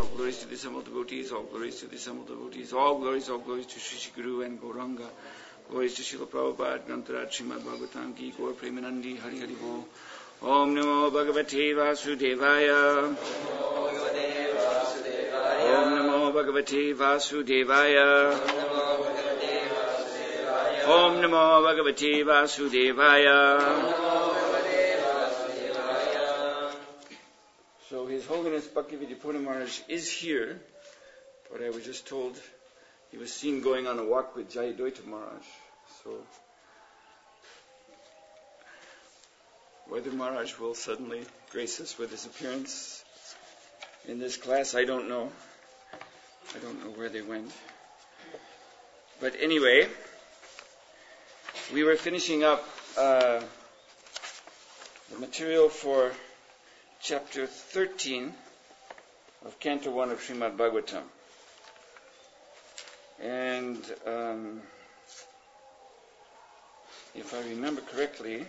all glories to the assembled devotees, all glories to the assembled devotees, all glories to Shri Guru and Gauranga, glories to Srila Prabhupada, Grantaraj, Srimad Bhagavatam Ki, Gaur Premanandi, Hari Hari Bol. Om Namo Bhagavate Vasudevaya. Om Namo Bhagavate Vasudevaya. Om Namo Bhagavate Vasudevaya. So His Holiness Bhaktivedanta Maharaj is here, but I was just told he was seen going on a walk with Jayadvaita Maharaj. So whether Maharaj will suddenly grace us with his appearance in this class, I don't know. I don't know where they went. But anyway, we were finishing up the material for Chapter 13 of Canto 1 of Srimad Bhagavatam. And if I remember correctly,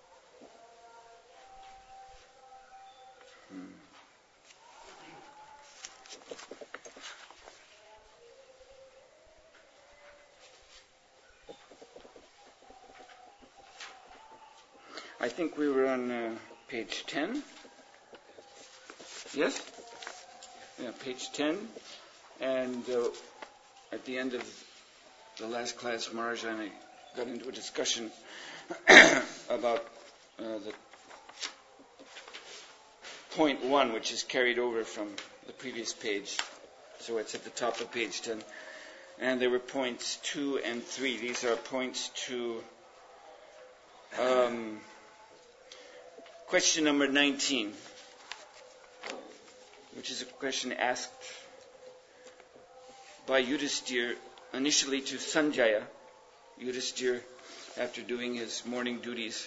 I think we were on page 10. Yes? Yeah, page 10. And at the end of the last class, Maharaj and I got into a discussion about the point 1, which is carried over from the previous page. So it's at the top of page 10. And there were points 2 and 3. These are points to question number 19, which is a question asked by Yudhisthira initially to Sanjaya. Yudhisthira, after doing his morning duties,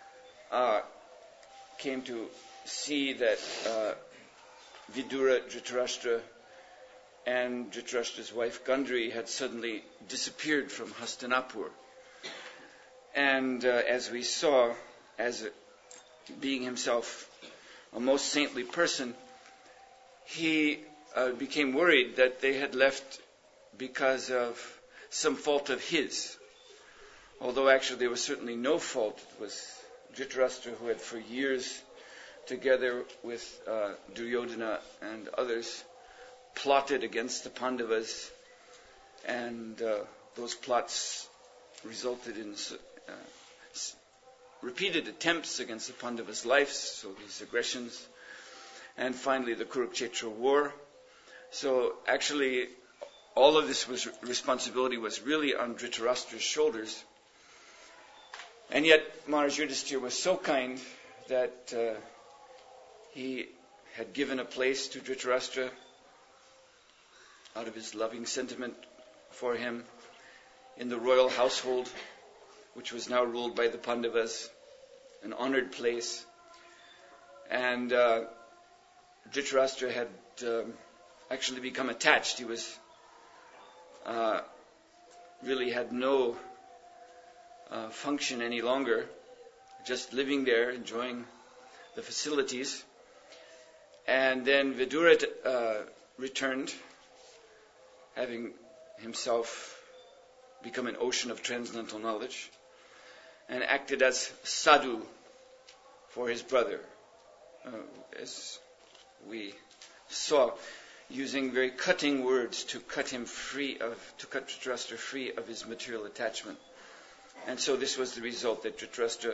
came to see that Vidura, Dhritarashtra, and Dhritarashtra's wife Gandhari had suddenly disappeared from Hastinapur. And as we saw, as being himself a most saintly person, he became worried that they had left because of some fault of his. Although actually there was certainly no fault. It was Dhritarashtra who had for years, together with Duryodhana and others, plotted against the Pandavas, and those plots resulted in repeated attempts against the Pandavas' lives, so these aggressions, and finally the Kurukshetra war. So actually all of this responsibility was really on Dhritarashtra's shoulders. And yet Maharaj Yudhisthira was so kind that he had given a place to Dhritarashtra out of his loving sentiment for him in the royal household, which was now ruled by the Pandavas, an honored place. And Dhritarashtra had actually become attached. He was really had no function any longer, just living there, enjoying the facilities. And then Vidura returned, having himself become an ocean of transcendental knowledge, and acted as sadhu for his brother, as we saw, using very cutting words to cut Dhritarashtra free of his material attachment. And so this was the result, that Dhritarashtra,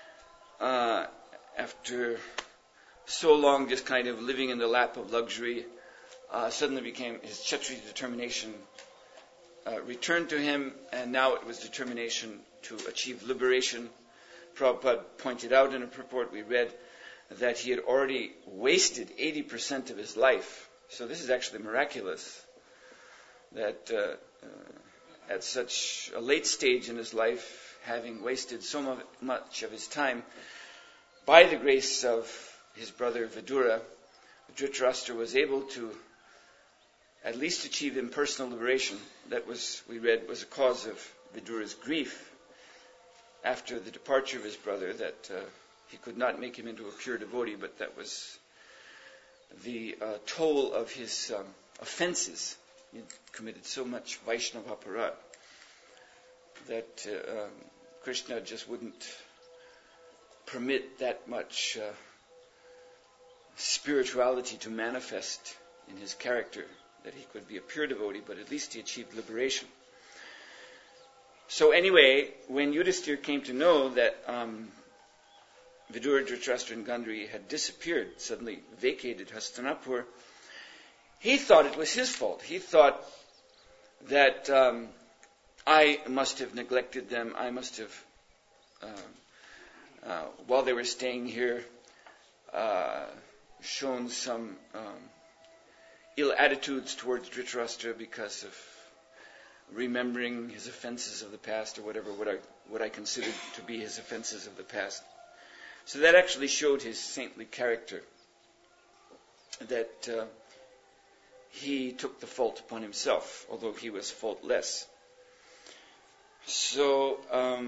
after so long just kind of living in the lap of luxury, suddenly became, his Kshatriya determination returned to him, and now it was determination to achieve liberation. Prabhupada pointed out in a purport we read that he had already wasted 80% of his life. So this is actually miraculous, that at such a late stage in his life, having wasted so much of his time, by the grace of his brother Vidura, Dhritarashtra was able to at least achieve impersonal liberation. That was, we read, was a cause of Vidura's grief after the departure of his brother, that he could not make him into a pure devotee, but that was the toll of his offenses. He committed so much Vaishnava aparad that Krishna just wouldn't permit that much spirituality to manifest in his character, that he could be a pure devotee, but at least he achieved liberation. So anyway, when Yudhisthira came to know that Vidura, Dhritarashtra, and Gandhari had disappeared, suddenly vacated Hastinapur, he thought it was his fault. He thought that I must have neglected them. I must have, while they were staying here, shown some ill attitudes towards Dhritarashtra because of remembering his offenses of the past, or whatever, what I considered to be his offenses of the past. So that actually showed his saintly character, that he took the fault upon himself, although he was faultless. So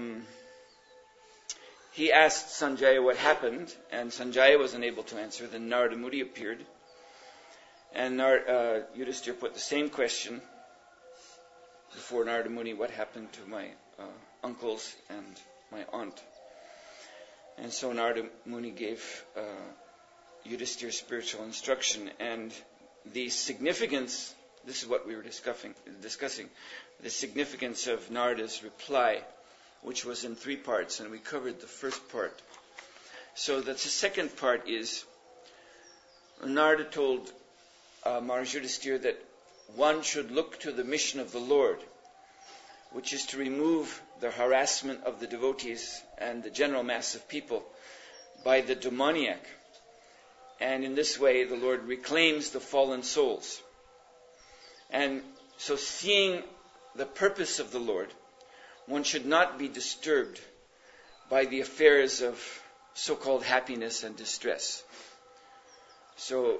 he asked Sanjaya what happened, and Sanjaya was unable to answer. Then Narada Muni appeared, and Yudhisthira put the same question before Narada Muni: what happened to my uncles and my aunt? And so Narada Muni gave Yudhisthira spiritual instruction, and the significance, this is what we were discussing, the significance of Narada's reply, which was in 3 parts, and we covered the first part. So the second part is, Narada told Maharaj Yudhisthira that one should look to the mission of the Lord, which is to remove the harassment of the devotees and the general mass of people by the demoniac. And in this way, the Lord reclaims the fallen souls. And so, seeing the purpose of the Lord, one should not be disturbed by the affairs of so-called happiness and distress. So,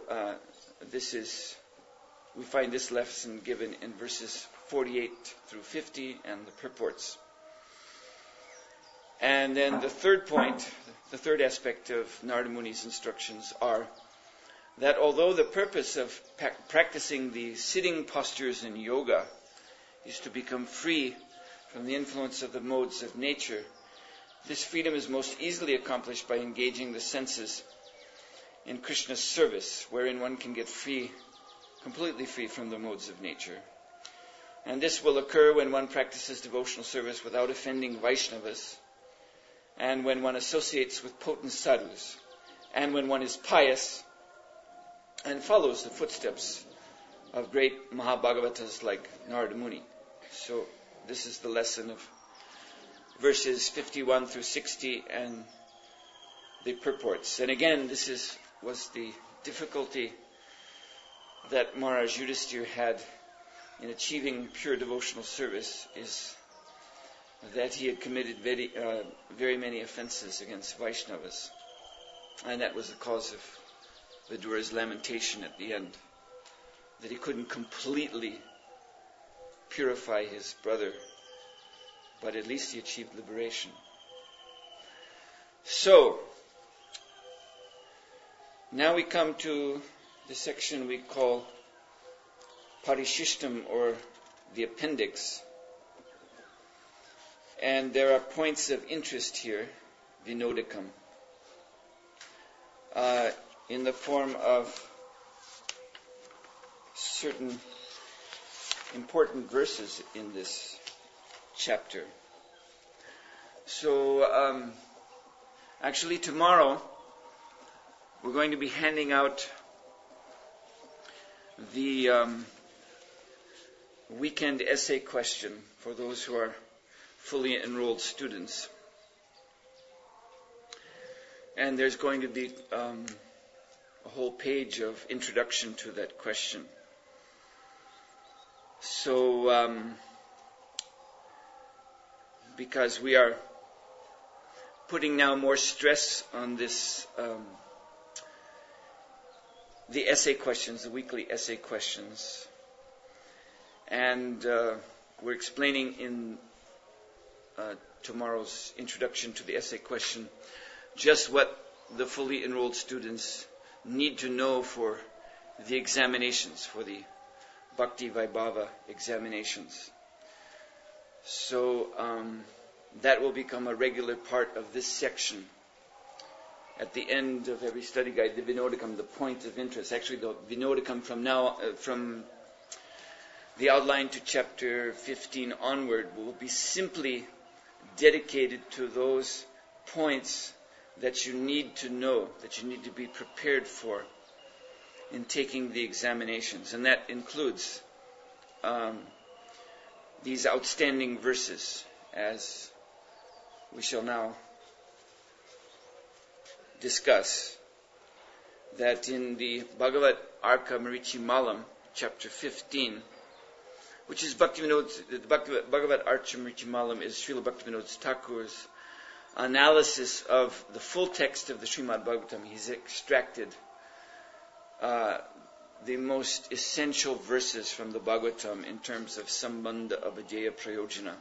we find this lesson given in verses 48 through 50 and the purports. And then the third point, the third aspect of Narada Muni's instructions are that although the purpose of practicing the sitting postures in yoga is to become free from the influence of the modes of nature, this freedom is most easily accomplished by engaging the senses in Krishna's service, wherein one can get free, completely free from the modes of nature. And this will occur when one practices devotional service without offending Vaishnavas, and when one associates with potent sadhus, and when one is pious and follows the footsteps of great Mahabhagavatas like Narada Muni. So this is the lesson of verses 51 through 60 and the purports. And again, this was the difficulty that Maharaj Yudhisthira had in achieving pure devotional service, is that he had committed very many offenses against Vaishnavas. And that was the cause of Vidura's lamentation at the end, that he couldn't completely purify his brother, but at least he achieved liberation. So, now we come to the section we call Parishishtam, or the appendix. And there are points of interest here, Vinodikam, in the form of certain important verses in this chapter. So, actually tomorrow we're going to be handing out the weekend essay question for those who are fully enrolled students. And there's going to be a whole page of introduction to that question. So, because we are putting now more stress on this, the essay questions, the weekly essay questions. And we're explaining in tomorrow's introduction to the essay question just what the fully enrolled students need to know for the examinations, for the Bhakti Vaibhava examinations. So that will become a regular part of this section. At the end of every study guide, the Vinodakam, the point of interest. Actually, the Vinodakam from the outline to chapter 15 onward will be simply dedicated to those points that you need to know, that you need to be prepared for in taking the examinations. And that includes these outstanding verses, as we shall now discuss, that in the Bhagavat Arka Marichimalam, chapter 15, which is the Bhagavat Arka Marichimalam is Srila Bhaktivinoda Thakur's analysis of the full text of the Srimad Bhagavatam. He's extracted the most essential verses from the Bhagavatam in terms of Sambandha Abhadeya Prayojana.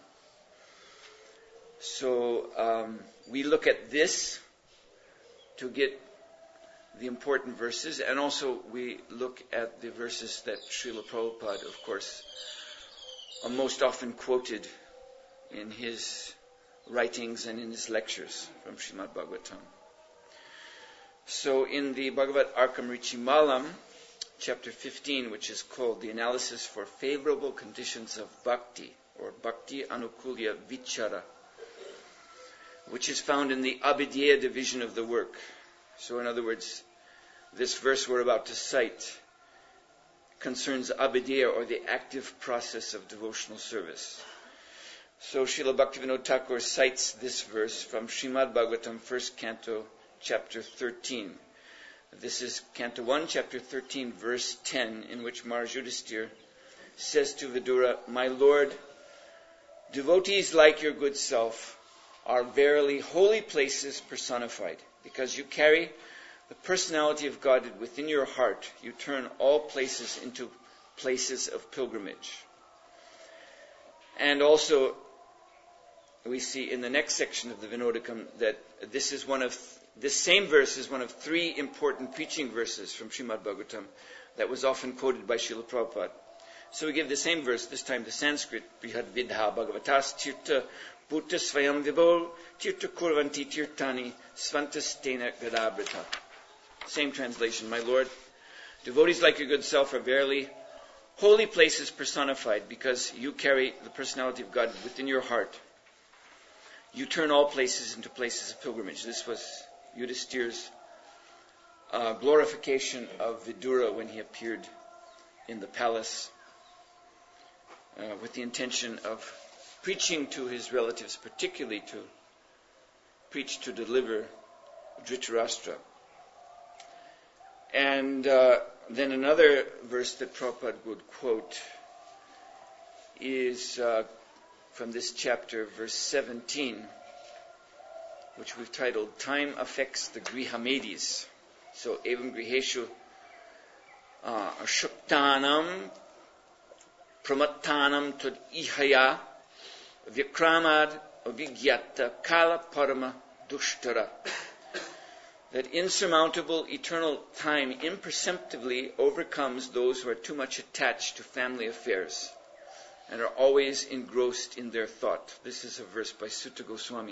So we look at this to get the important verses, and also we look at the verses that Srila Prabhupada, of course, most often quoted in his writings and in his lectures from Srimad Bhagavatam. So in the Bhagavat Arkamrichimalam, chapter 15, which is called the Analysis for Favorable Conditions of Bhakti, or Bhakti Anukulya Vichara, which is found in the Abhideya division of the work. So in other words, this verse we're about to cite concerns Abhideya, or the active process of devotional service. So Srila Bhaktivinoda Thakur cites this verse from Srimad Bhagavatam, 1st Canto, chapter 13. This is Canto 1, chapter 13, verse 10, in which Maharaj Yudhisthira says to Vidura, "My Lord, devotees like your good self are verily holy places personified. Because you carry the personality of God within your heart, you turn all places into places of pilgrimage." And also, we see in the next section of the Vinodakam that this same verse is one of three important preaching verses from Srimad Bhagavatam that was often quoted by Srila Prabhupada. So we give the same verse, this time the Sanskrit, Brihad Vidha Bhagavatas Tirtha Bhutta Svayam Vibho Tirtha Kurvanti Tirthani Svantastena Gadabrita. Same translation. My Lord, devotees like your good self are verily holy places personified, because you carry the personality of God within your heart. You turn all places into places of pilgrimage. This was Yudhisthira's glorification of Vidura when he appeared in the palace with the intention of preaching to his relatives, particularly to preach to deliver Dhritarashtra. And then another verse that Prabhupada would quote is from this chapter, verse 17, which we've titled, Time Affects the Grihamedis. So, Evam Griheshu Ashuktanam Pramattanam Tad Ihaya Vikramad Abhigyata Kala Parama Dushtara. That insurmountable eternal time imperceptibly overcomes those who are too much attached to family affairs and are always engrossed in their thought. This is a verse by Sutta Goswami.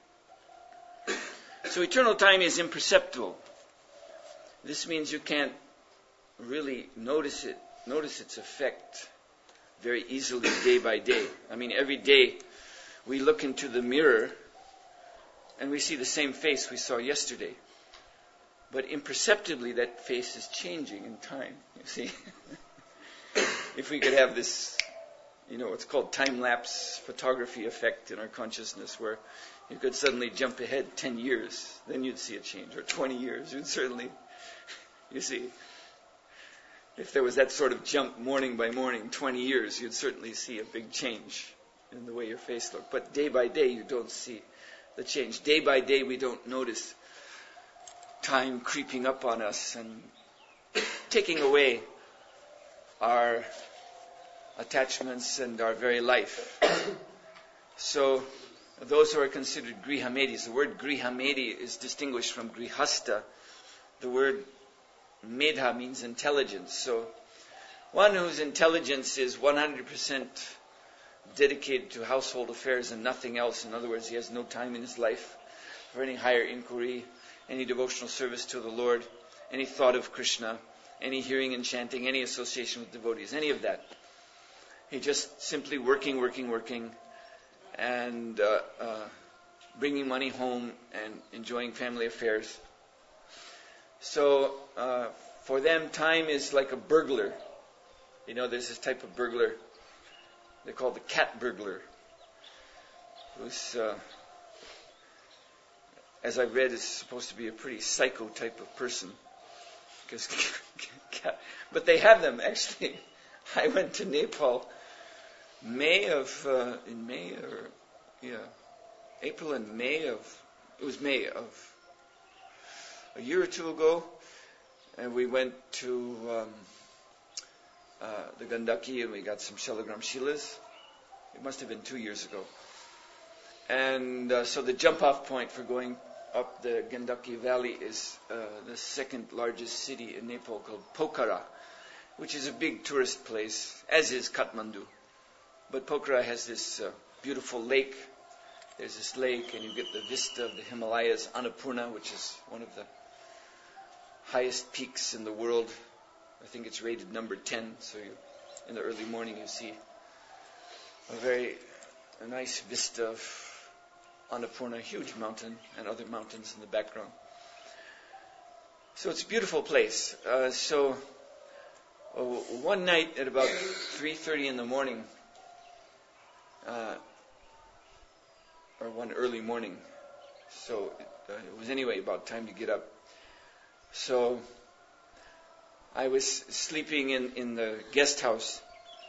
So eternal time is imperceptible. This means you can't really notice its effect very easily day by day. I mean, every day we look into the mirror and we see the same face we saw yesterday. But imperceptibly that face is changing in time, you see. If we could have this, what's called time-lapse photography effect in our consciousness, where you could suddenly jump ahead 10 years, then you'd see a change, or 20 years, you'd certainly, you see, if there was that sort of jump morning by morning, 20 years, you'd certainly see a big change in the way your face looked. But day by day, you don't see the change. Day by day, we don't notice time creeping up on us and taking away our attachments and our very life. So, those who are considered grihamedis, the word grihamedi is distinguished from grihasta. The word medha means intelligence. So one whose intelligence is 100% dedicated to household affairs and nothing else. In other words, he has no time in his life for any higher inquiry, any devotional service to the Lord, any thought of Krishna, any hearing and chanting, any association with devotees, any of that. He just simply working, and bringing money home and enjoying family affairs. So for them, time is like a burglar. You know, there's this type of burglar. They call the cat burglar, who's, as I've read, is supposed to be a pretty psycho type of person. But they have them, actually. I went to Nepal April and May of a year or two ago, and we went to the Gandaki, and we got some Shalagram Shilas. It must have been 2 years ago. And so the jump-off point for going up the Gandaki Valley is the second largest city in Nepal called Pokhara, which is a big tourist place, as is Kathmandu. But Pokhara has this beautiful lake. There's this lake, and you get the vista of the Himalayas, Annapurna, which is one of the highest peaks in the world. I think it's rated number 10, so in the early morning you see a nice vista of Annapurna, a huge mountain, and other mountains in the background. So it's a beautiful place. So one night at about 3:30 in the morning, or one early morning, so it was anyway about time to get up. So I was sleeping in the guest house,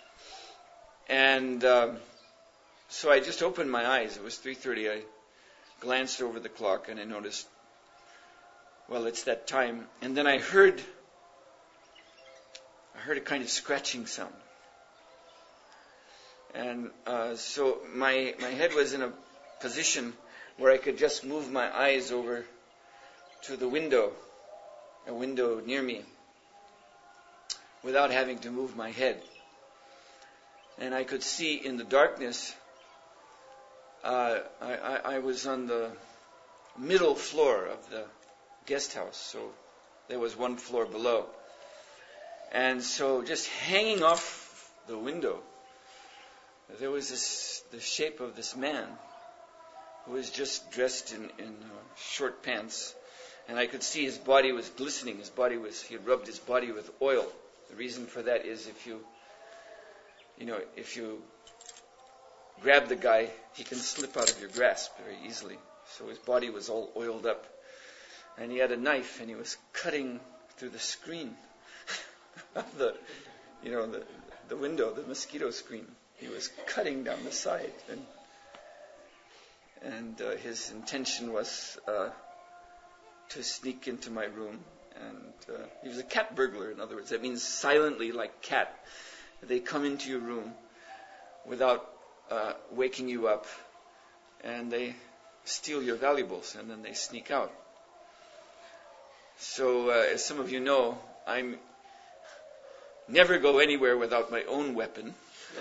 and so I just opened my eyes. It was 3:30. I glanced over the clock and I noticed, well, it's that time. And then I heard a kind of scratching sound. And so my head was in a position where I could just move my eyes over to the window, a window near me, without having to move my head. And I could see in the darkness, I was on the middle floor of the guest house, so there was one floor below. And so just hanging off the window, there was the shape of this man who was just dressed in short pants. And I could see his body was glistening. He had rubbed his body with oil. The reason for that is if you grab the guy, he can slip out of your grasp very easily. So his body was all oiled up. And he had a knife, and he was cutting through the screen of the window, the mosquito screen. He was cutting down the side. And his intention was to sneak into my room. And he was a cat burglar, in other words. That means silently, like cat. They come into your room without waking you up, and they steal your valuables, and then they sneak out. So, as some of you know, I never go anywhere without my own weapon.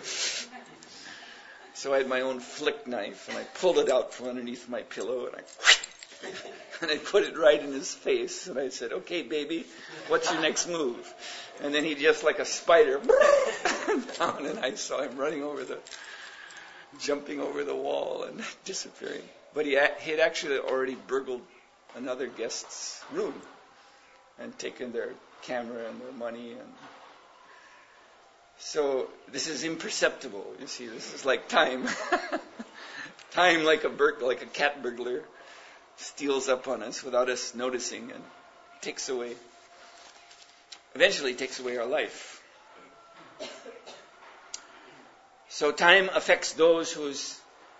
So I had my own flick knife, and I pulled it out from underneath my pillow, and I put it right in his face, and I said, "Okay, baby, what's your next move?" And then he just like a spider down, and I saw him jumping over the wall and disappearing. But he had actually already burgled another guest's room and taken their camera and their money. And so this is imperceptible. You see, this is like time. Time, like a cat burglar, steals up on us without us noticing and eventually takes away our life. So time affects those whose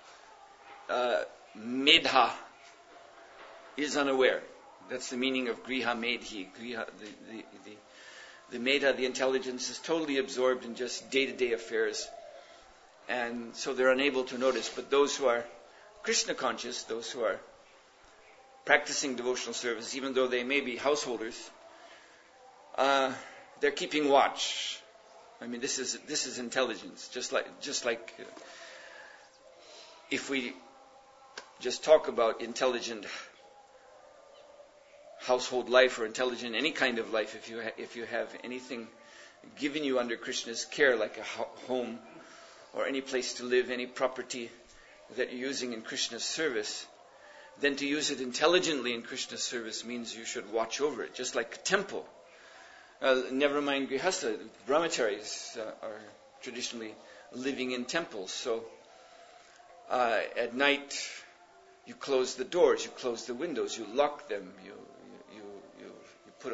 medha is unaware. That's the meaning of griha medhi. Griha, the medha, the intelligence, is totally absorbed in just day-to-day affairs, and so they're unable to notice. But those who are Krishna conscious, those who are practicing devotional service, even though they may be householders, They're keeping watch. I mean, this is intelligence. Just like if we just talk about intelligent household life or intelligent any kind of life, if you have anything given you under Krishna's care, like a home or any place to live, any property that you're using in Krishna's service, then to use it intelligently in Krishna's service means you should watch over it, just like a temple. Never mind Grihastha, brahmacharis are traditionally living in temples. So at night you close the doors, you close the windows, you lock them, you put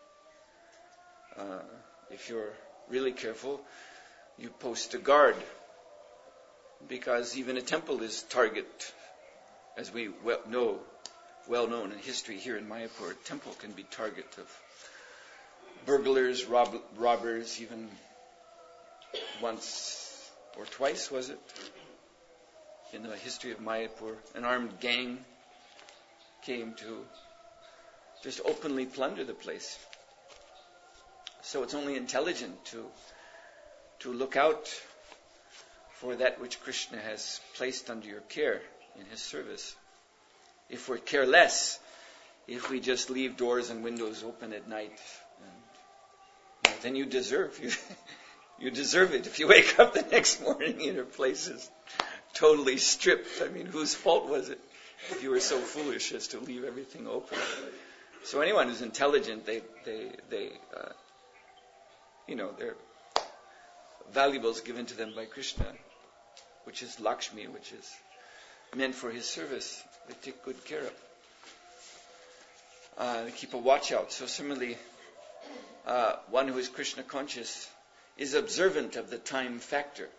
if you're really careful, you post a guard, because even a temple is target, as we well known in history here in Mayapur. A temple can be target of burglars, robbers. Even once or twice, was it, in the history of Mayapur, an armed gang came to just openly plunder the place. So it's only intelligent to look out for that which Krishna has placed under your care in his service. If we're careless, if we just leave doors and windows open at night, then you deserve it. If you wake up the next morning and your place is totally stripped, I mean, whose fault was it if you were so foolish as to leave everything open? So anyone who's intelligent, they're valuables given to them by Krishna, which is Lakshmi, which is meant for his service, they take good care of. They keep a watch out. So similarly, one who is Krishna conscious is observant of the time factor.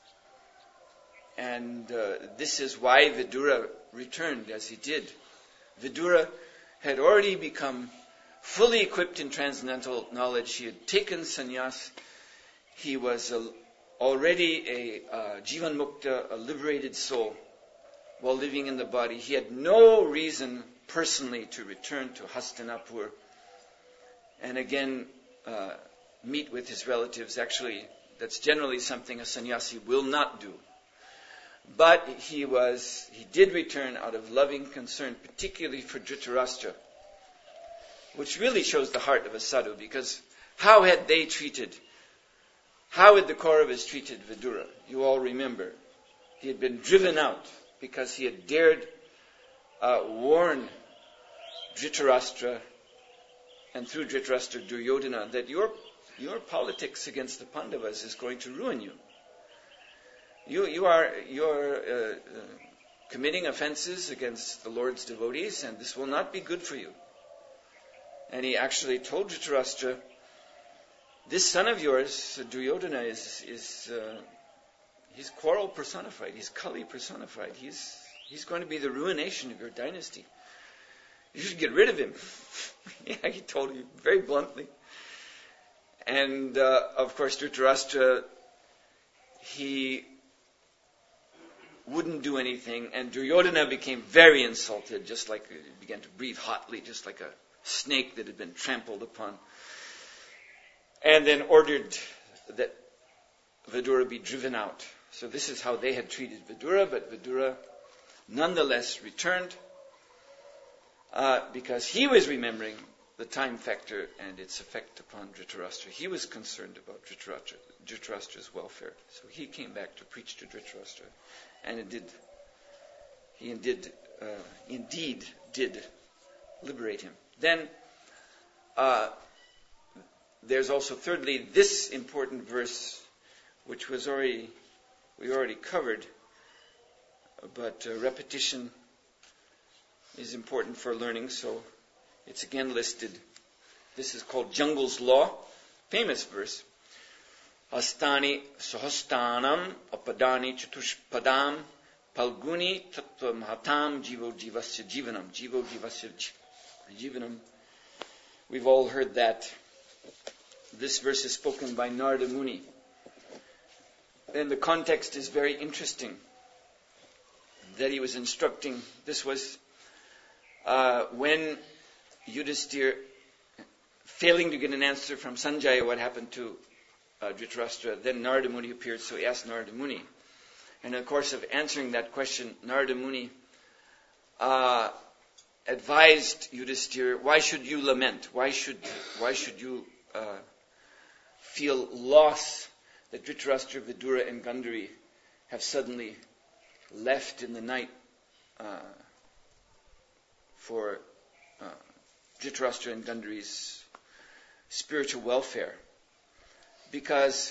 And this is why Vidura returned as he did. Vidura had already become fully equipped in transcendental knowledge. He had taken sannyas. He was already a Jivan Mukta, a liberated soul, while living in the body. He had no reason personally to return to Hastinapur and again meet with his relatives. Actually, that's generally something a sannyasi will not do. But he did return out of loving concern, particularly for Dhritarashtra, which really shows the heart of a sadhu, because how had the Kauravas treated Vidura? You all remember. He had been driven out because he had dared warn Dhritarashtra, and through Dhritarashtra Duryodhana, that your politics against the Pandavas is going to ruin you. You're committing offenses against the Lord's devotees, and this will not be good for you. And he actually told Dhritarashtra, this son of yours, Duryodhana, he's quarrel personified. He's Kali personified. He's going to be the ruination of your dynasty. You should get rid of him. Yeah, he told you very bluntly. And of course, Dhritarashtra, he wouldn't do anything, and Duryodhana became very insulted, just like he began to breathe hotly, just like a snake that had been trampled upon, and then ordered that Vidura be driven out. So this is how they had treated Vidura, but Vidura nonetheless returned because he was remembering the time factor and its effect upon Dhritarashtra. He was concerned about Dhritarashtra's welfare. So he came back to preach to Dhritarashtra, and he indeed did liberate him. Then there's also thirdly this important verse, which we already covered, but repetition is important for learning, so it's again listed. This is called Jungle's Law, famous verse. Astani sahastanam apadani chatushpadam palguni tattva mahatam jivo jivasya jivanam. Jivo jivasya jivanam. We've all heard that. This verse is spoken by Narada Muni. And the context is very interesting. That he was instructing, this was when Yudhisthira failing to get an answer from Sanjaya what happened to Dhritarashtra, then Narada Muni appeared, so he asked Narada Muni. And in the course of answering that question, Narada Muni advised Yudhisthira, why should you lament? Why should you feel loss that Dhritarashtra, Vidura, and Gandhari have suddenly left in the night for Dhritarashtra and Gandhari's spiritual welfare? Because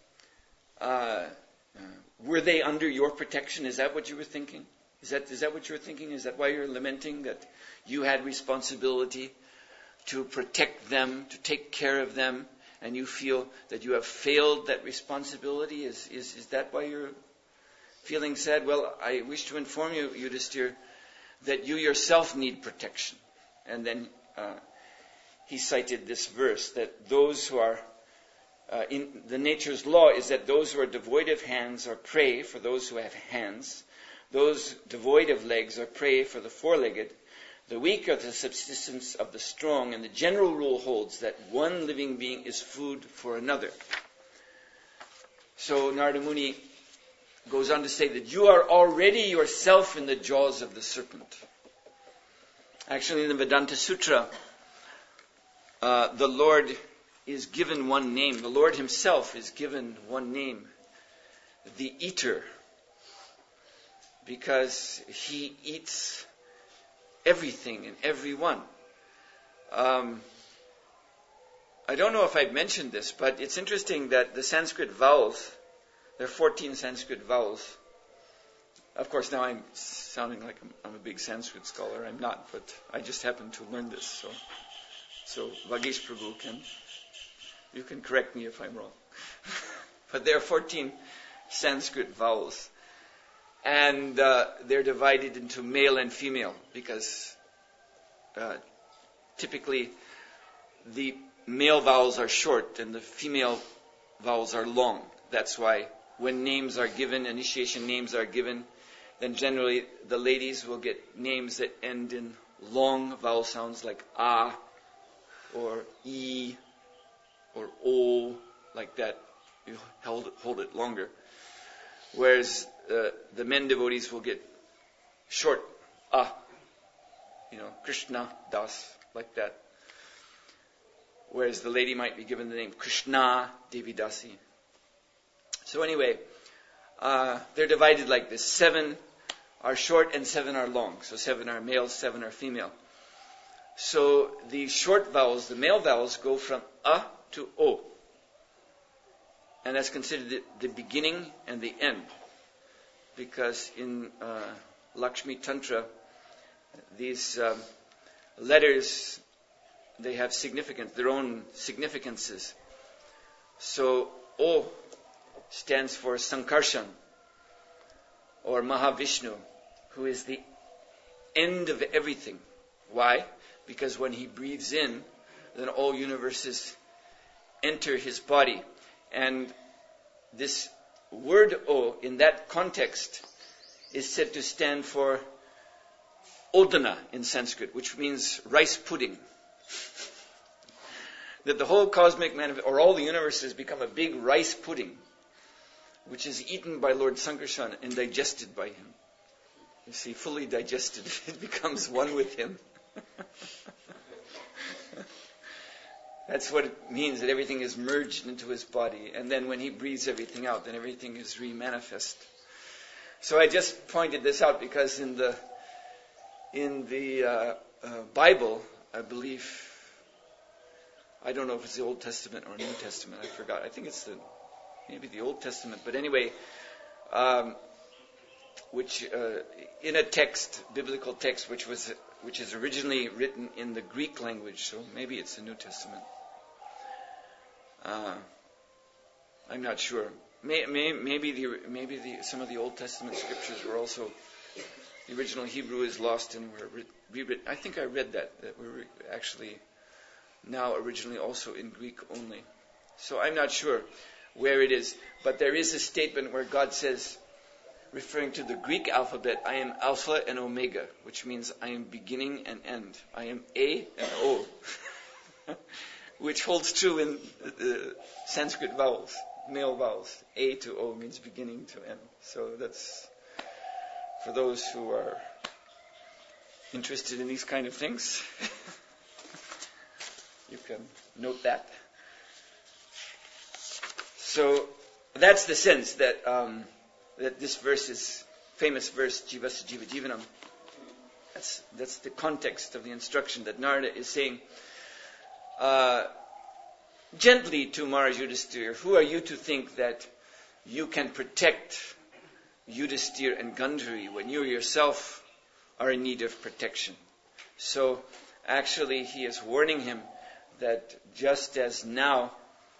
were they under your protection? Is that what you were thinking? Is that what you were thinking? Is that why you're lamenting, that you had responsibility to protect them, to take care of them, and you feel that you have failed that responsibility? Is that why you're feeling sad? Well, I wish to inform you, Yudhisthira, that you yourself need protection. And then he cited this verse, that those who are in the nature's law is that those who are devoid of hands are prey for those who have hands. Those devoid of legs are prey for the four-legged. The weak are the subsistence of the strong, and the general rule holds that one living being is food for another. So Narada Muni goes on to say that you are already yourself in the jaws of the serpent. Actually, in the Vedanta Sutra, the Lord is given one name. The Lord himself is given one name, the Eater, because he eats everything and everyone. I don't know if I've mentioned this, but it's interesting that the Sanskrit vowels, there are 14 Sanskrit vowels. Of course, now I'm sounding like I'm a big Sanskrit scholar. I'm not, but I just happen to learn this. So Vagish Prabhu you can correct me if I'm wrong. But there are 14 Sanskrit vowels. And they're divided into male and female because typically the male vowels are short and the female vowels are long. That's why when names are given, initiation names are given, then generally the ladies will get names that end in long vowel sounds like A or E or O, like that. You hold it longer. Whereas the men devotees will get short Krishna Das, like that. Whereas the lady might be given the name Krishna Devi Dasi. So anyway, they're divided like this. 7 are short and 7 are long. So 7 are male, 7 are female. So the short vowels, the male vowels, go from A to O. And that's considered the beginning and the end. Because in Lakshmi Tantra, these letters, they have significance, their own significances. So O stands for Sankarshan, or Mahavishnu, who is the end of everything. Why? Because when he breathes in, then all universes enter his body. And this word O, in that context, is said to stand for Odana in Sanskrit, which means rice pudding. That the whole cosmic or all the universes become a big rice pudding, which is eaten by Lord Sankarshan and digested by him. You see, fully digested, it becomes one with him. That's what it means, that everything is merged into his body. And then when he breathes everything out, then everything is re-manifest. So I just pointed this out because in the Bible, I believe, I don't know if it's the Old Testament or New Testament, I forgot. I think it's maybe the Old Testament. But anyway, which in a text, biblical text, which is originally written in the Greek language, so maybe it's the New Testament. I'm not sure. Maybe some of the Old Testament scriptures were also, the original Hebrew is lost and were rewritten. I think I read that were actually now originally also in Greek only. So I'm not sure where it is, but there is a statement where God says, referring to the Greek alphabet, I am Alpha and Omega, which means I am beginning and end. I am A and O. which holds true in Sanskrit vowels, male vowels. A to O means beginning to end. So that's for those who are interested in these kind of things. You can note that. So that's the sense that that this verse is famous verse, Jivasya Jiva Jivanam. That's the context of the instruction that Narada is saying gently to Maharaj Yudhisthira, who are you to think that you can protect Yudhisthira and Gandhari when you yourself are in need of protection? So actually he is warning him that just as now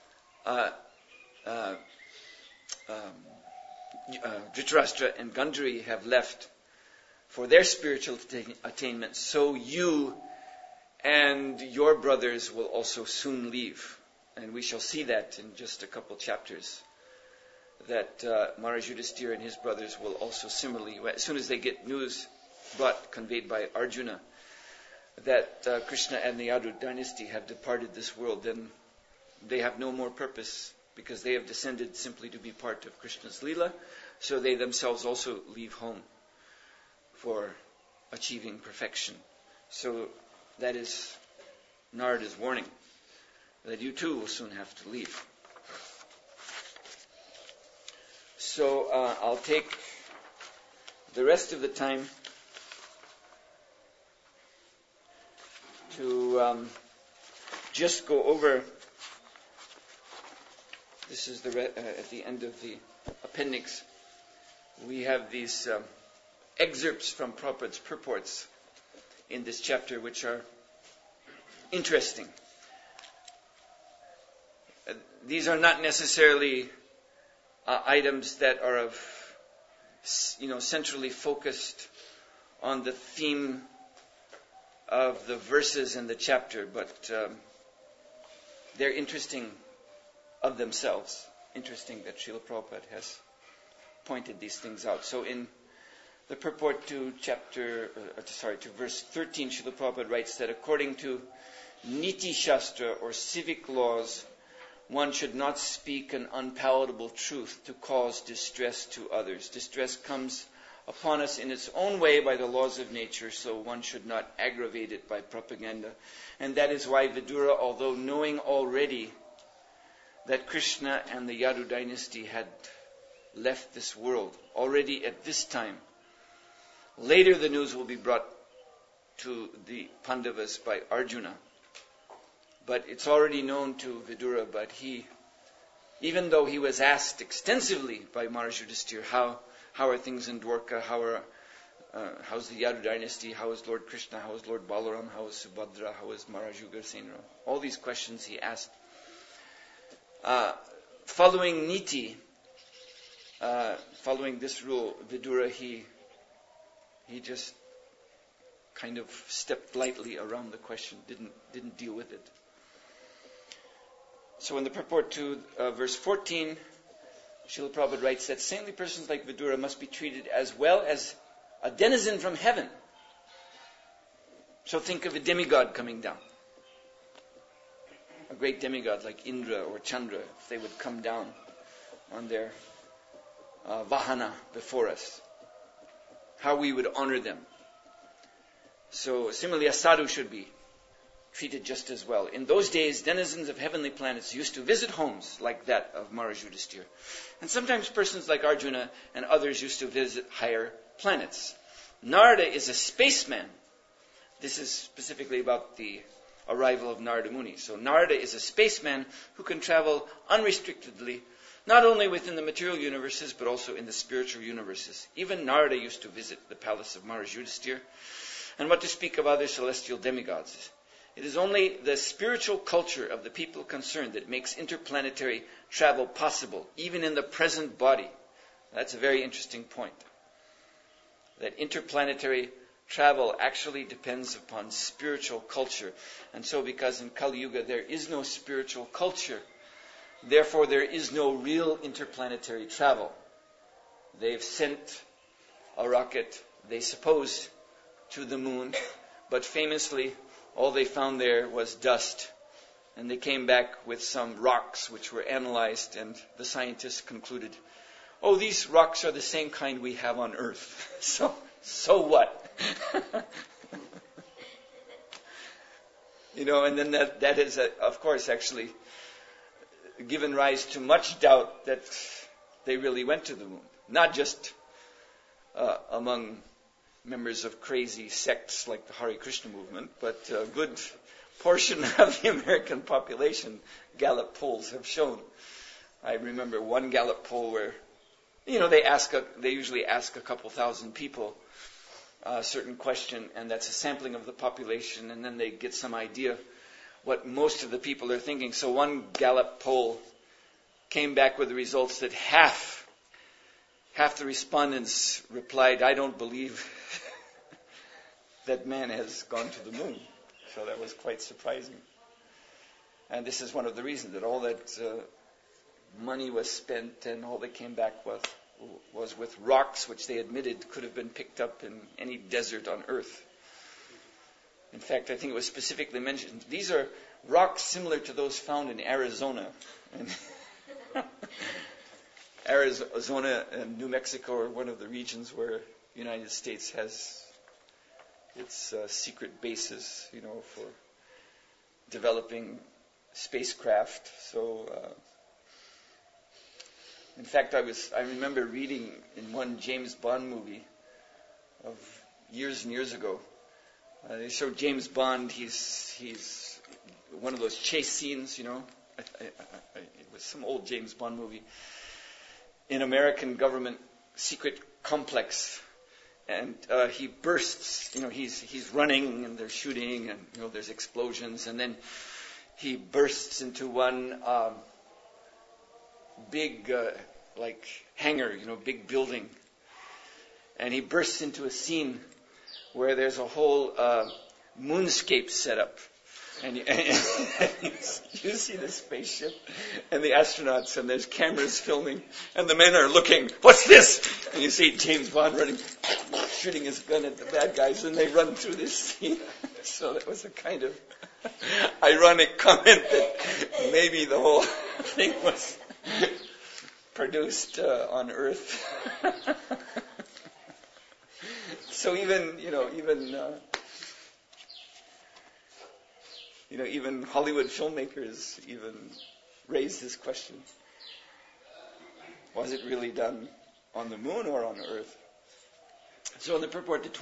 Dhritarashtra and Gandhari have left for their spiritual attainment, so you and your brothers will also soon leave. And we shall see that in just a couple chapters, that Maharaj Yudhisthira and his brothers will also similarly, as soon as they get news conveyed by Arjuna, that Krishna and the Yadu dynasty have departed this world, then they have no more purpose, because they have descended simply to be part of Krishna's Leela, so they themselves also leave home for achieving perfection. So that is Narada's warning, that you too will soon have to leave. So I'll take the rest of the time to just go over. This is at the end of the appendix. We have these excerpts from Prabhupada's purports in this chapter, which are interesting. These are not necessarily items that are of, centrally focused on the theme of the verses in the chapter, but they're interesting of themselves. Interesting that Srila Prabhupada has pointed these things out. So in the purport to verse 13, Srila Prabhupada writes that according to Niti Shastra, or civic laws, one should not speak an unpalatable truth to cause distress to others. Distress comes upon us in its own way by the laws of nature, so one should not aggravate it by propaganda. And that is why Vidura, although knowing already that Krishna and the Yadu dynasty had left this world, already at this time, later the news will be brought to the Pandavas by Arjuna. But it's already known to Vidura, but he, even though he was asked extensively by Maharaj Yudhisthira, how are things in Dwarka, how's the Yadu dynasty, how is Lord Krishna, how is Lord Balaram, how is Subhadra, how is Maharaj Ugrasena, all these questions he asked. Following Niti, following this rule, Vidura, he just kind of stepped lightly around the question, didn't deal with it. So in the purport to verse 14, Srila Prabhupada writes that saintly persons like Vidura must be treated as well as a denizen from heaven. So think of a demigod coming down. A great demigod like Indra or Chandra, if they would come down on their vahana before us, how we would honor them. So similarly, a sadhu should be treated just as well. In those days, denizens of heavenly planets used to visit homes like that of Maharaj Yudhisthira. And sometimes persons like Arjuna and others used to visit higher planets. Narada is a spaceman. This is specifically about the arrival of Narada Muni. So Narada is a spaceman who can travel unrestrictedly, not only within the material universes, but also in the spiritual universes. Even Narada used to visit the palace of Maharaj Yudhisthira. And what to speak of other celestial demigods? It is only the spiritual culture of the people concerned that makes interplanetary travel possible, even in the present body. That's a very interesting point. That interplanetary travel actually depends upon spiritual culture. And so because in Kali Yuga there is no spiritual culture, therefore there is no real interplanetary travel. They've sent a rocket, they suppose, to the moon, but famously all they found there was dust And they came back with some rocks which were analyzed, and the scientists concluded, oh, these rocks are the same kind we have on Earth. So what? And then that is, of course, actually given rise to much doubt that they really went to the moon. Not just among members of crazy sects like the Hare Krishna movement, but a good portion of the American population, Gallup polls have shown. I remember one Gallup poll where, they usually ask a couple thousand people a certain question, and that's a sampling of the population, and then they get some idea what most of the people are thinking. So one Gallup poll came back with the results that half the respondents replied, I don't believe that man has gone to the moon. So that was quite surprising. And this is one of the reasons that all that money was spent, and all that came back was with rocks which they admitted could have been picked up in any desert on Earth. In fact, I think it was specifically mentioned, these are rocks similar to those found in Arizona. And Arizona and New Mexico are one of the regions where the United States has its secret bases, for developing spacecraft. So, in fact, I remember reading in one James Bond movie of years and years ago. They showed James Bond. He's one of those chase scenes, it was some old James Bond movie in American government secret complex. And he bursts, he's running and they're shooting and, there's explosions. And then he bursts into one big, hangar, big building. And he bursts into a scene where there's a whole moonscape set up. And you see the spaceship and the astronauts, and there's cameras filming, and the men are looking, what's this? And you see James Bond running, shooting his gun at the bad guys, and they run through this scene. So that was a kind of ironic comment that maybe the whole thing was produced on Earth. So even Hollywood filmmakers even raised this question. Was it really done on the moon or on Earth? So in the purport to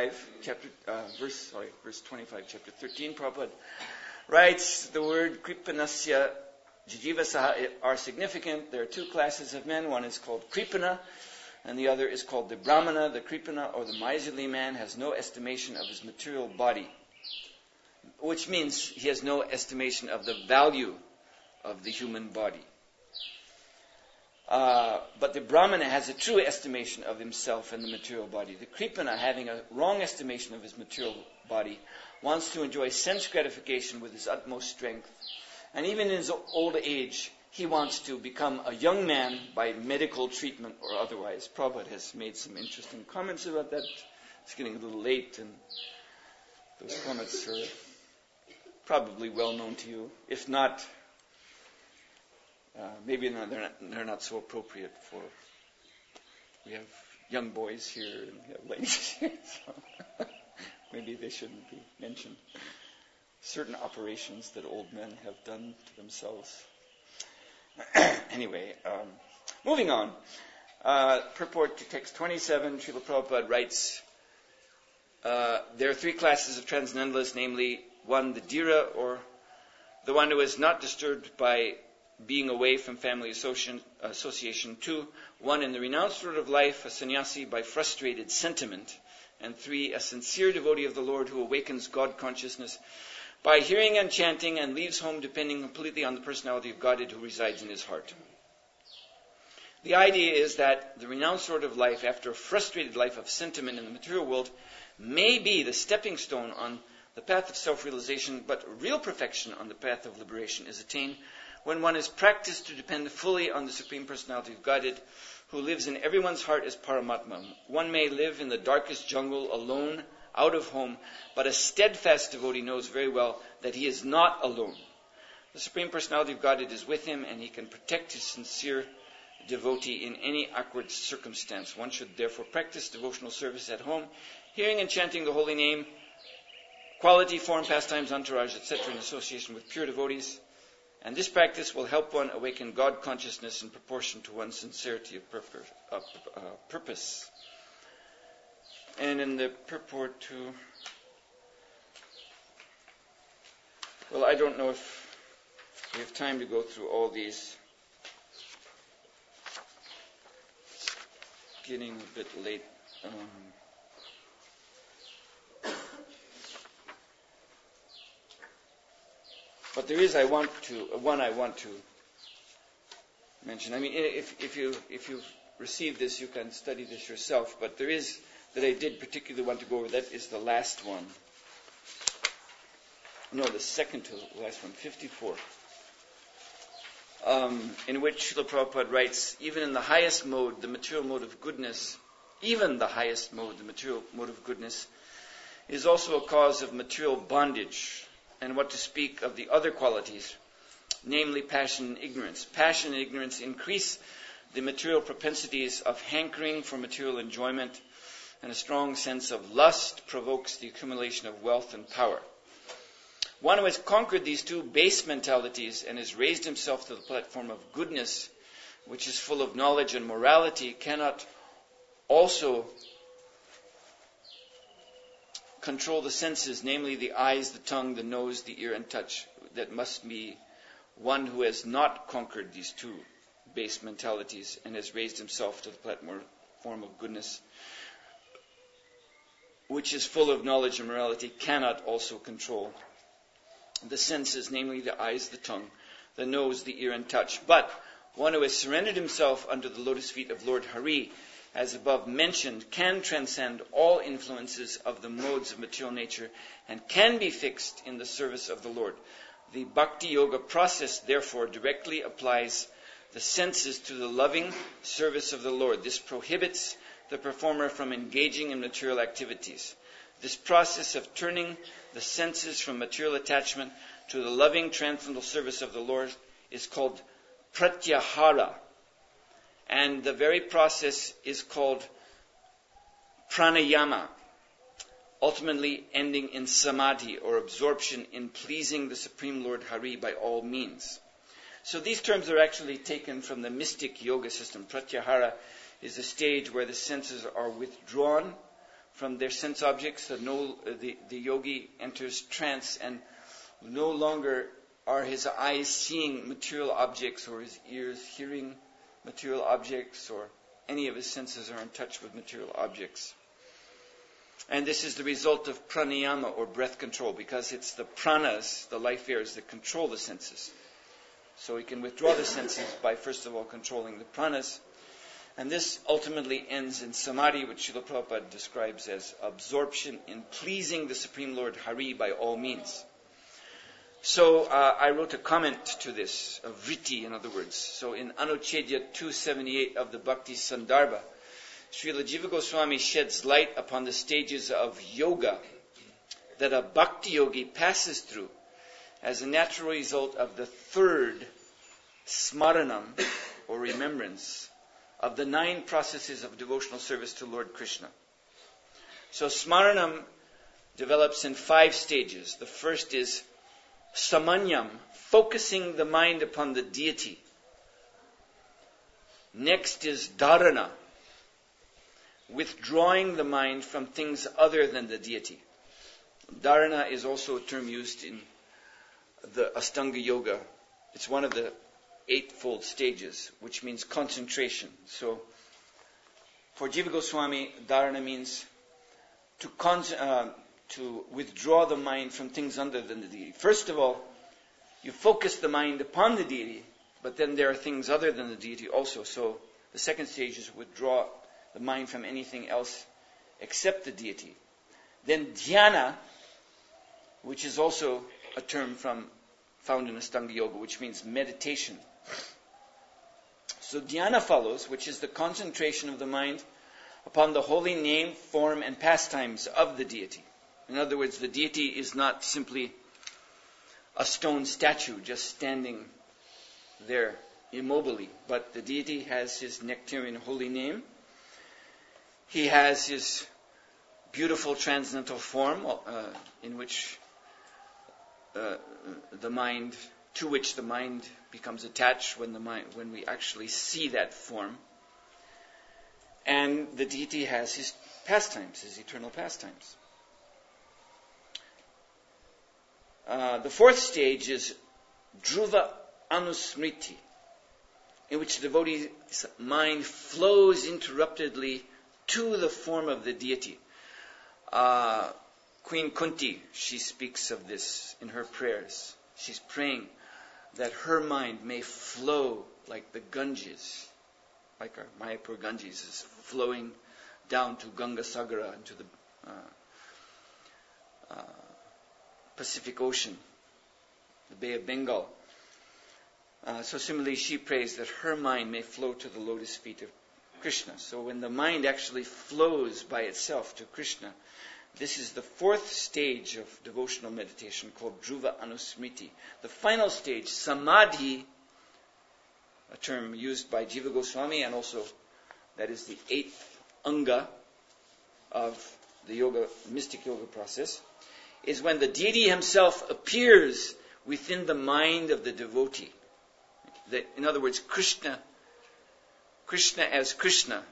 verse 25, chapter 13, Prabhupada writes, the word kripanasya jijivasaha are significant. There are two classes of men. One is called kripana, and the other is called the brahmana. The kripana, or the miserly man, has no estimation of his material body, which means he has no estimation of the value of the human body. But the Brahmana has a true estimation of himself and the material body. The Kripana, having a wrong estimation of his material body, wants to enjoy sense gratification with his utmost strength. And even in his old age, he wants to become a young man by medical treatment or otherwise. Prabhupada has made some interesting comments about that. It's getting a little late, and those comments are probably well known to you. If not, maybe they're not so appropriate for. We have young boys here and we have ladies here, so maybe they shouldn't be mentioned. Certain operations that old men have done to themselves. Anyway, moving on. Purport to text 27, Srila Prabhupada writes, there are three classes of transcendentalists, namely, one, the dhira, or the one who is not disturbed by being away from family association. Two, one in the renounced road of life, a sannyasi by frustrated sentiment. And three, a sincere devotee of the Lord who awakens God consciousness by hearing and chanting and leaves home depending completely on the personality of Godhead who resides in his heart. The idea is that the renounced road of life, after a frustrated life of sentiment in the material world, may be the stepping stone on the path of self-realization, but real perfection on the path of liberation is attained when one is practiced to depend fully on the Supreme Personality of Godhead, who lives in everyone's heart as Paramatma. One may live in the darkest jungle, alone, out of home, but a steadfast devotee knows very well that he is not alone. The Supreme Personality of Godhead is with him, and he can protect his sincere devotee in any awkward circumstance. One should therefore practice devotional service at home, hearing and chanting the holy name, quality, form, pastimes, entourage, etc., in association with pure devotees. And this practice will help one awaken God consciousness in proportion to one's sincerity of purpose. And in the purport to... Well, I don't know if we have time to go through all these. It's getting a bit late. But there is one I want to mention. I mean, if you've received this, you can study this yourself. But there is that I did particularly want to go over. That is the last one. No, the second to the last one, 54. In which Srila Prabhupada writes, even in the highest mode, the material mode of goodness, even the highest mode, the material mode of goodness, is also a cause of material bondage. And what to speak of the other qualities, namely passion and ignorance. Passion and ignorance increase the material propensities of hankering for material enjoyment, and a strong sense of lust provokes the accumulation of wealth and power. One who has conquered these two base mentalities and has raised himself to the platform of goodness, which is full of knowledge and morality, cannot also control the senses, namely the eyes, the tongue, the nose, the ear, and touch. That must be one who has not conquered these two base mentalities and has raised himself to the platform of goodness, which is full of knowledge and morality, cannot also control the senses, namely the eyes, the tongue, the nose, the ear, and touch. But one who has surrendered himself under the lotus feet of Lord Hari, as above mentioned, can transcend all influences of the modes of material nature and can be fixed in the service of the Lord. The Bhakti Yoga process, therefore, directly applies the senses to the loving service of the Lord. This prohibits the performer from engaging in material activities. This process of turning the senses from material attachment to the loving transcendental service of the Lord is called pratyahara. And the very process is called pranayama, ultimately ending in samadhi, or absorption in pleasing the Supreme Lord Hari by all means. So these terms are actually taken from the mystic yoga system. Pratyahara is a stage where the senses are withdrawn from their sense objects. The yogi enters trance, and no longer are his eyes seeing material objects or his ears hearing material objects, or any of his senses are in touch with material objects. And this is the result of pranayama, or breath control, because it's the pranas, the life airs, that control the senses. So he can withdraw the senses by first of all controlling the pranas. And this ultimately ends in samadhi, which Srila Prabhupada describes as absorption in pleasing the Supreme Lord Hari by all means. So I wrote a comment to this, a vritti in other words. So in Anuchedya 278 of the Bhakti Sandarbha, Srila Jiva Goswami sheds light upon the stages of yoga that a bhakti yogi passes through as a natural result of the third smaranam, or remembrance, of the 9 processes of devotional service to Lord Krishna. So smaranam develops in 5 stages. The first is samanyam, focusing the mind upon the deity. Next is dharana, withdrawing the mind from things other than the deity. Dharana is also a term used in the Astanga Yoga. It's one of the 8-fold stages, which means concentration. So, for Jiva Goswami, dharana means to withdraw the mind from things other than the deity. First of all, you focus the mind upon the deity, but then there are things other than the deity also. So, the second stage is withdraw the mind from anything else except the deity. Then dhyana, which is also a term found in Astanga Yoga, which means meditation. So dhyana follows, which is the concentration of the mind upon the holy name, form, and pastimes of the deity. In other words, the deity is not simply a stone statue just standing there immobily. But the deity has his nectarian holy name. He has his beautiful transcendental form in which the mind, to which the mind becomes attached when we actually see that form. And the deity has his pastimes, his eternal pastimes. The fourth stage is Dhruva Anusmriti, in which the devotee's mind flows interruptedly to the form of the deity. Queen Kunti, she speaks of this in her prayers. She's praying that her mind may flow like the Ganges, like our Mayapur Ganges is flowing down to Ganga Sagara into the Pacific Ocean, the Bay of Bengal. So similarly, she prays that her mind may flow to the lotus feet of Krishna. So when the mind actually flows by itself to Krishna, this is the fourth stage of devotional meditation called Dhruva Anusmriti. The final stage, Samadhi, a term used by Jiva Goswami, and also that is the eighth anga of the yoga, mystic yoga process, is when the deity himself appears within the mind of the devotee. In other words, Krishna as Krishna.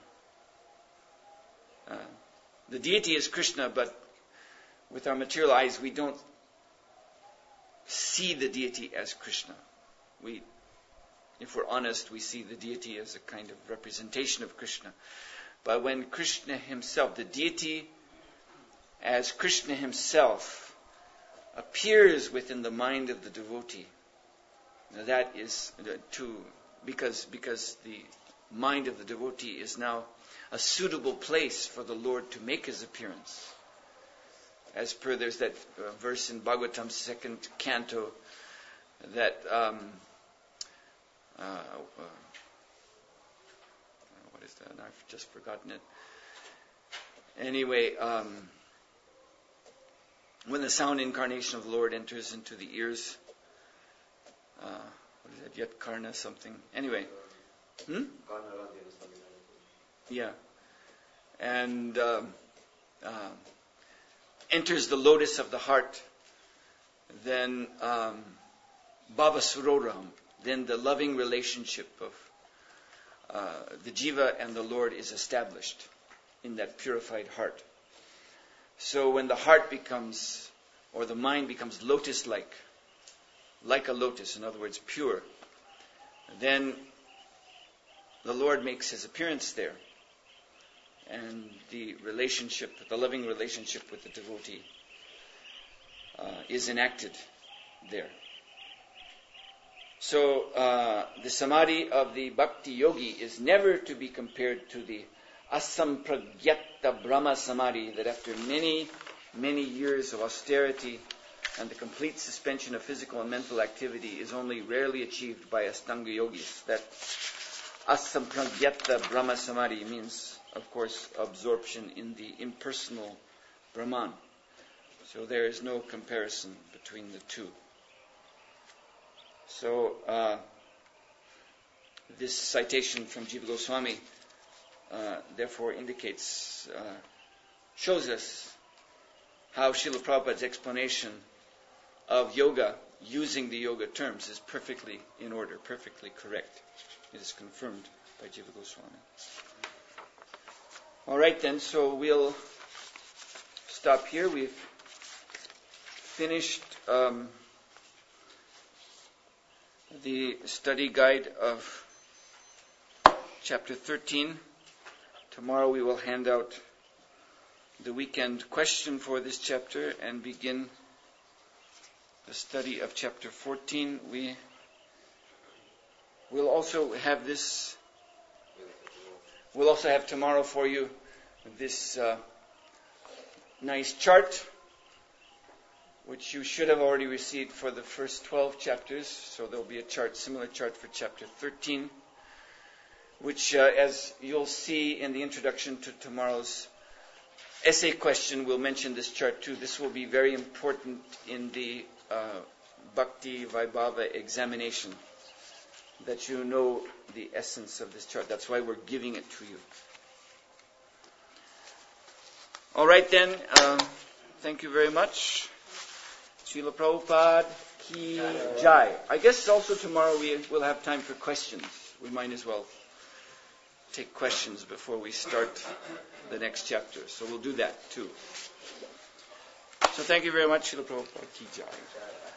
The deity is Krishna, but with our material eyes, we don't see the deity as Krishna. If we're honest, we see the deity as a kind of representation of Krishna. But when Krishna himself, the deity as Krishna himself, appears within the mind of the devotee, that is because the mind of the devotee is now a suitable place for the Lord to make his appearance. As per, there's that verse in Bhagavatam's second canto that what is that? I've just forgotten it. Anyway, when the sound incarnation of the Lord enters into the ears, what is that? Yet Karna something. Anyway. Yeah. And enters the lotus of the heart, then Bhava Suroram, then the loving relationship of the jiva and the Lord is established in that purified heart. So when the heart becomes, or the mind becomes lotus-like, like a lotus, in other words, pure, then the Lord makes his appearance there. And the relationship, the loving relationship with the devotee is enacted there. So the samadhi of the bhakti yogi is never to be compared to the asampragyata Brahma samadhi that after many, many years of austerity and the complete suspension of physical and mental activity is only rarely achieved by Astanga yogis. That asampragyata Brahma samadhi means, of course, absorption in the impersonal Brahman. So there is no comparison between the two. So this citation from Jiva Goswami therefore shows us how Srila Prabhupada's explanation of yoga using the yoga terms is perfectly in order, perfectly correct. It is confirmed by Jiva Goswami. All right then, so we'll stop here. We've finished the study guide of chapter 13. Tomorrow we will hand out the weekend question for this chapter and begin the study of chapter 14. We will also have this. We'll also have tomorrow for you this nice chart, which you should have already received for the first 12 chapters. So there'll be a chart, similar chart for chapter 13, which, as you'll see in the introduction to tomorrow's essay question, we'll mention this chart too. This will be very important in the Bhakti Vaibhava examination, that you know the essence of this chart. That's why we're giving it to you. All right then, thank you very much. Srila Prabhupada Ki Jai. I guess also tomorrow we will have time for questions. We might as well take questions before we start the next chapter. So we'll do that too. So thank you very much, Srila Prabhupada Ki Jai.